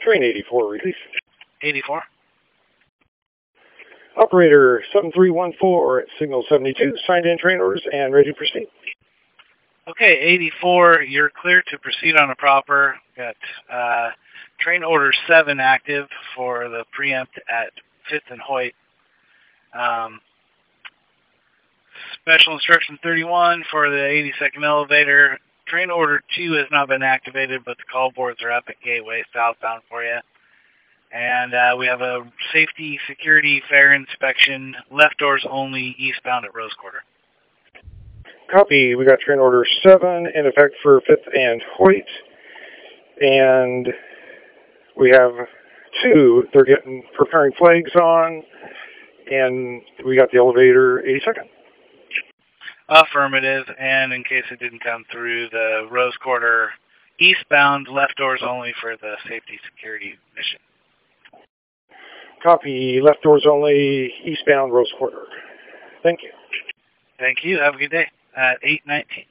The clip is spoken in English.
Train 84, release. 84. Operator 7314 at signal 72, signed in train orders and ready to proceed. Okay, 84, you're clear to proceed on a proper. Got train order 7 active for the preempt at 5th and Hoyt. Special instruction 31 for the 82nd elevator. Train order 2 has not been activated, but the call boards are up at Gateway southbound for you. And we have a safety, security, fare inspection, left doors only, eastbound at Rose Quarter. Copy. We got train order 7 in effect for 5th and Hoyt. And we have 2. They're getting preparing flags on. And we got the elevator 82nd. Affirmative. And in case it didn't come through, the Rose Quarter eastbound, left doors only for the safety, security mission. Copy. Left doors only, eastbound Rose Quarter. Thank you. Thank you. Have a good day. At 8:19.